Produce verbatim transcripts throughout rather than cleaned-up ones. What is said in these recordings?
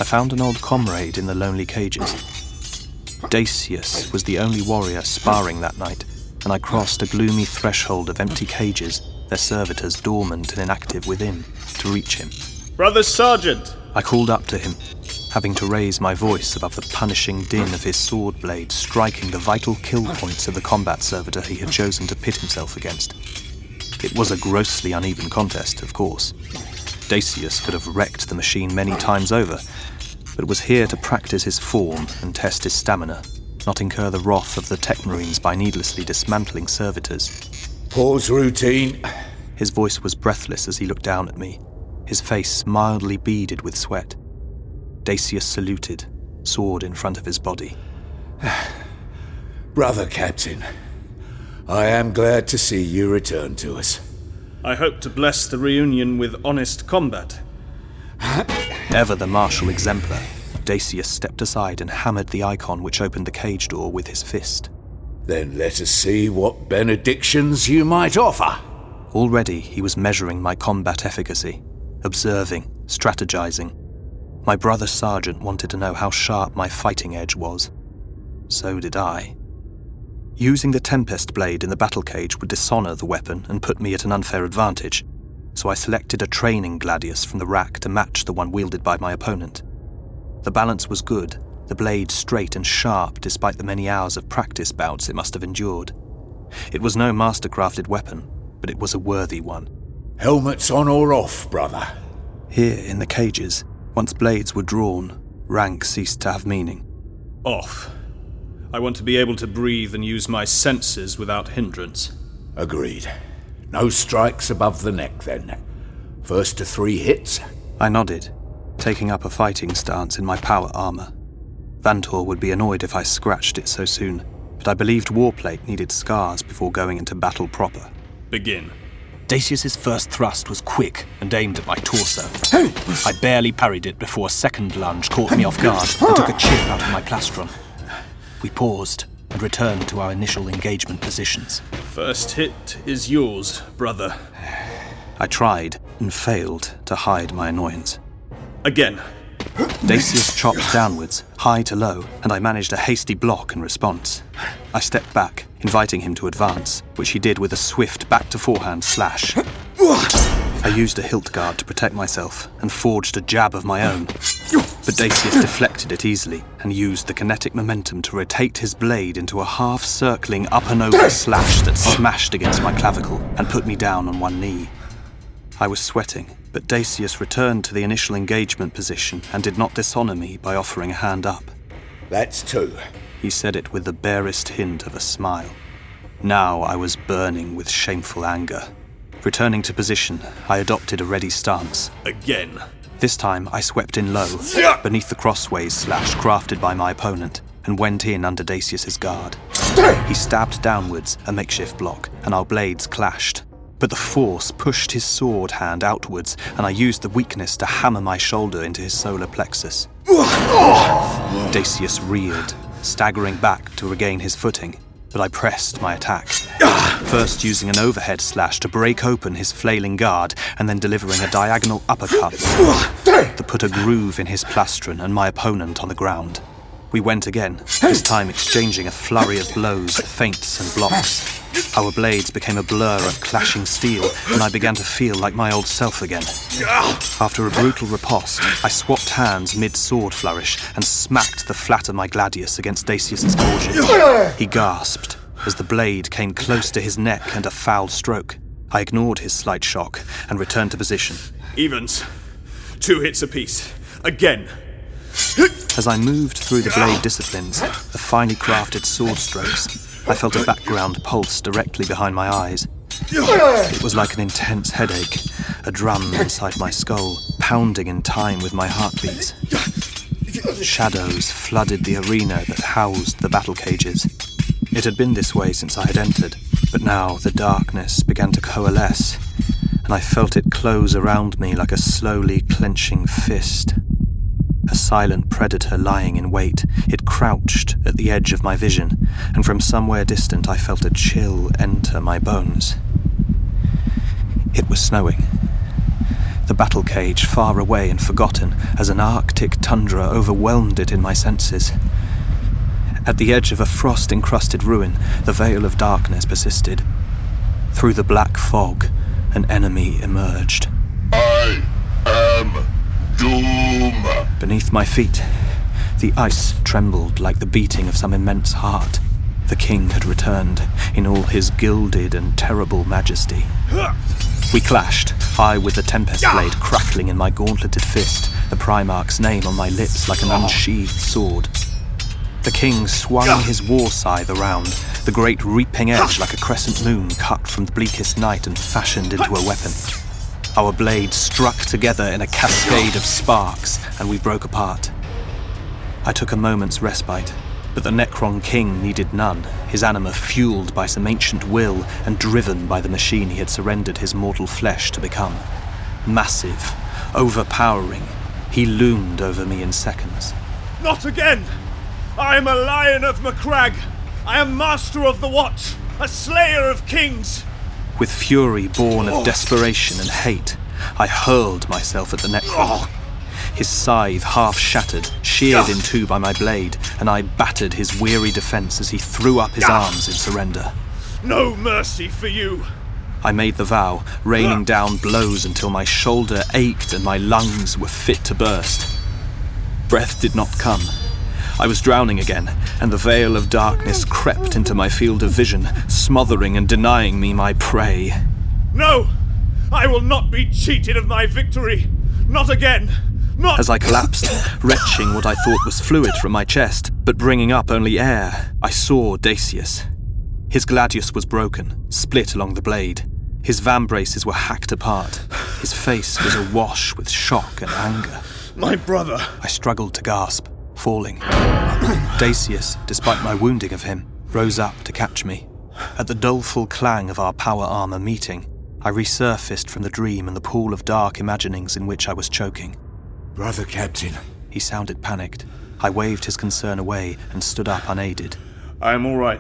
I found an old comrade in the lonely cages. Dacius was the only warrior sparring that night, and I crossed a gloomy threshold of empty cages, their servitors dormant and inactive within, to reach him. Brother Sergeant! I called up to him, having to raise my voice above the punishing din of his sword blade striking the vital kill points of the combat servitor he had chosen to pit himself against. It was a grossly uneven contest, of course. Dacius could have wrecked the machine many times over, but was here to practice his form and test his stamina, not incur the wrath of the Techmarines by needlessly dismantling servitors. Pause routine. His voice was breathless as he looked down at me, his face mildly beaded with sweat. Dacius saluted, sword in front of his body. Brother Captain, I am glad to see you return to us. I hope to bless the reunion with honest combat. Ever the martial exemplar, Dacius stepped aside and hammered the icon which opened the cage door with his fist. Then let us see what benedictions you might offer. Already he was measuring my combat efficacy, observing, strategizing. My brother sergeant wanted to know how sharp my fighting edge was. So did I. Using the Tempest blade in the battle cage would dishonor the weapon and put me at an unfair advantage, so I selected a training gladius from the rack to match the one wielded by my opponent. The balance was good, the blade straight and sharp despite the many hours of practice bouts it must have endured. It was no master-crafted weapon, but it was a worthy one. Helmets on or off, brother? Here in the cages, once blades were drawn, rank ceased to have meaning. Off. I want to be able to breathe and use my senses without hindrance. Agreed. No strikes above the neck, then. First to three hits? I nodded, taking up a fighting stance in my power armor. Vantor would be annoyed if I scratched it so soon, but I believed Warplate needed scars before going into battle proper. Begin. Dacius's first thrust was quick and aimed at my torso. I barely parried it before a second lunge caught me off guard and took a chip out of my plastron. We paused and returned to our initial engagement positions. First hit is yours, brother. I tried and failed to hide my annoyance. Again. Dacius chopped downwards, high to low, and I managed a hasty block in response. I stepped back, inviting him to advance, which he did with a swift back-to-forehand slash. I used a hilt guard to protect myself and forged a jab of my own, but Dacius deflected it easily and used the kinetic momentum to rotate his blade into a half-circling up-and-over slash that smashed against my clavicle and put me down on one knee. I was sweating, but Dacius returned to the initial engagement position and did not dishonor me by offering a hand up. That's two. He said it with the barest hint of a smile. Now I was burning with shameful anger. Returning to position, I adopted a ready stance. Again. This time I swept in low, beneath the crossways slash crafted by my opponent, and went in under Dacius's guard. He stabbed downwards, a makeshift block, and our blades clashed. But the force pushed his sword hand outwards, and I used the weakness to hammer my shoulder into his solar plexus. Dacius reared, staggering back to regain his footing, but I pressed my attack. First using an overhead slash to break open his flailing guard, and then delivering a diagonal uppercut that put a groove in his plastron and my opponent on the ground. We went again, this time exchanging a flurry of blows, feints and blocks. Our blades became a blur of clashing steel, and I began to feel like my old self again. After a brutal riposte, I swapped hands mid-sword flourish and smacked the flat of my gladius against Dacius's gorget. He gasped as the blade came close to his neck and a foul stroke. I ignored his slight shock and returned to position. Evens. Two hits apiece. Again. As I moved through the blade disciplines, the finely crafted sword strokes, I felt a background pulse directly behind my eyes. It was like an intense headache, a drum inside my skull, pounding in time with my heartbeats. Shadows flooded the arena that housed the battle cages. It had been this way since I had entered, but now the darkness began to coalesce, and I felt it close around me like a slowly clenching fist. A silent predator lying in wait, it crouched at the edge of my vision, and from somewhere distant I felt a chill enter my bones. It was snowing. The the battle cage far away and forgotten as an arctic tundra overwhelmed it in my senses. At the edge of a frost-encrusted ruin, the veil of darkness persisted. Through the black fog, an enemy emerged. I am Doom! Beneath my feet, the ice trembled like the beating of some immense heart. The king had returned in all his gilded and terrible majesty. We clashed, I with the Tempest blade crackling in my gauntleted fist, the Primarch's name on my lips like an unsheathed sword. The king swung his war scythe around, the great reaping edge like a crescent moon cut from the bleakest night and fashioned into a weapon. Our blades struck together in a cascade of sparks, and we broke apart. I took a moment's respite, but the Necron King needed none, his anima fueled by some ancient will and driven by the machine he had surrendered his mortal flesh to become. Massive, overpowering, he loomed over me in seconds. Not again! I am a Lion of Macragge! I am Master of the Watch, a Slayer of Kings! With fury born of desperation and hate, I hurled myself at the Necron. His scythe half shattered, sheared in two by my blade, and I battered his weary defense as he threw up his arms in surrender. No mercy for you! I made the vow, raining down blows until my shoulder ached and my lungs were fit to burst. Breath did not come. I was drowning again, and the veil of darkness crept into my field of vision, smothering and denying me my prey. No! I will not be cheated of my victory! Not again! Not... As I collapsed, retching what I thought was fluid from my chest, but bringing up only air, I saw Dacius. His gladius was broken, split along the blade. His vambraces were hacked apart. His face was awash with shock and anger. My brother! I struggled to gasp, falling. Dacius, despite my wounding of him, rose up to catch me. At the doleful clang of our power armor meeting, I resurfaced from the dream and the pool of dark imaginings in which I was choking. Brother Captain. He sounded panicked. I waved his concern away and stood up unaided. I am all right.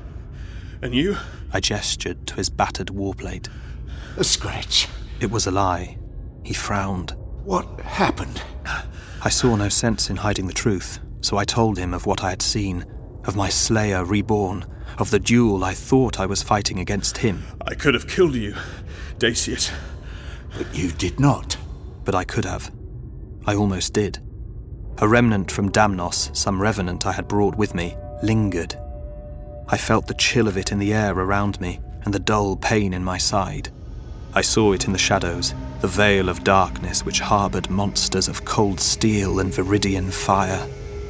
And you? I gestured to his battered warplate. A scratch. It was a lie. He frowned. What happened? I saw no sense in hiding the truth, so I told him of what I had seen, of my slayer reborn, of the duel I thought I was fighting against him. I could have killed you, Dacius. But you did not. But I could have. I almost did. A remnant from Damnos, some revenant I had brought with me, lingered. I felt the chill of it in the air around me and the dull pain in my side. I saw it in the shadows, the veil of darkness which harboured monsters of cold steel and viridian fire.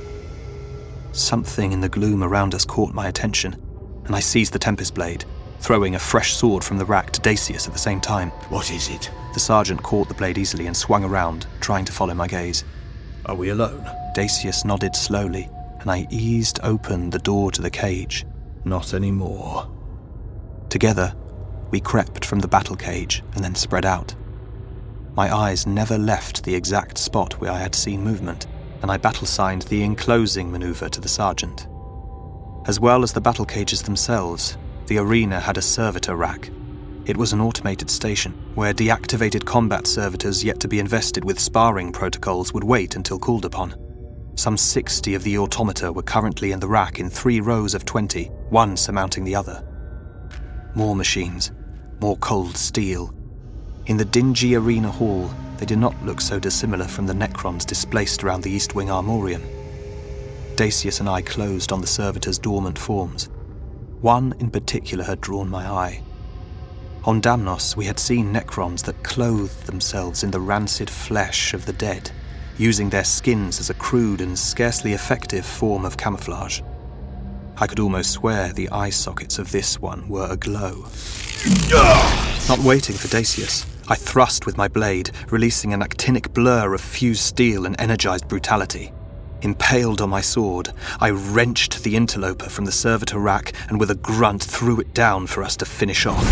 Something in the gloom around us caught my attention, and I seized the Tempest blade, throwing a fresh sword from the rack to Dacius at the same time. What is it? The sergeant caught the blade easily and swung around, trying to follow my gaze. Are we alone? Dacius nodded slowly, and I eased open the door to the cage. Not anymore. Together, we crept from the battle cage and then spread out. My eyes never left the exact spot where I had seen movement, and I battle-signed the enclosing maneuver to the sergeant. As well as the battle cages themselves, the arena had a servitor rack. It was an automated station, where deactivated combat servitors yet to be invested with sparring protocols would wait until called upon. Some sixty of the automata were currently in the rack in three rows of twenty, one surmounting the other. More machines, more cold steel. In the dingy arena hall, they did not look so dissimilar from the Necrons displaced around the East Wing Armorium. Dacius and I closed on the servitors' dormant forms. One in particular had drawn my eye. On Damnos, we had seen Necrons that clothed themselves in the rancid flesh of the dead, using their skins as a crude and scarcely effective form of camouflage. I could almost swear the eye sockets of this one were aglow. Not waiting for Dacius, I thrust with my blade, releasing an actinic blur of fused steel and energized brutality. Impaled on my sword, I wrenched the interloper from the servitor rack and with a grunt threw it down for us to finish off.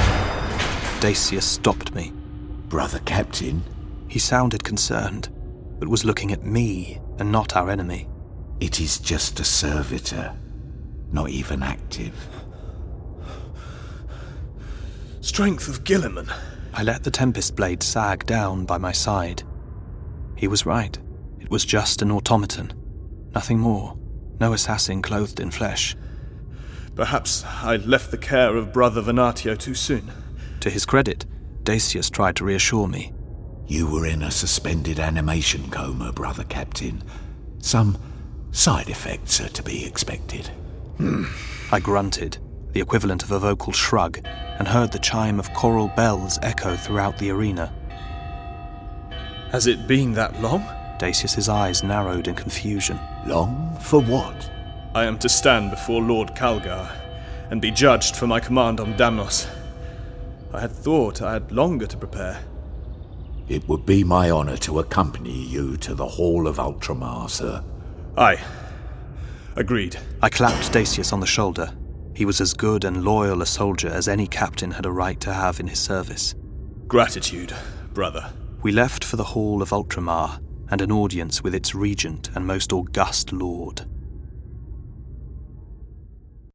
Dacius stopped me. Brother Captain? He sounded concerned, but was looking at me and not our enemy. It is just a servitor, not even active. Strength of Guilliman. I let the Tempest blade sag down by my side. He was right. It was just an automaton. Nothing more. No assassin clothed in flesh. Perhaps I left the care of Brother Venatio too soon. To his credit, Dacius tried to reassure me. You were in a suspended animation coma, Brother Captain. Some side effects are to be expected. Hmm. I grunted, the equivalent of a vocal shrug, and heard the chime of choral bells echo throughout the arena. Has it been that long? Dacius's eyes narrowed in confusion. Long for what? I am to stand before Lord Calgar and be judged for my command on Damnos. I had thought I had longer to prepare. It would be my honor to accompany you to the Hall of Ultramar, sir. Aye. Agreed. I clapped Dacius on the shoulder. He was as good and loyal a soldier as any captain had a right to have in his service. Gratitude, brother. We left for the Hall of Ultramar and an audience with its regent and most august lord.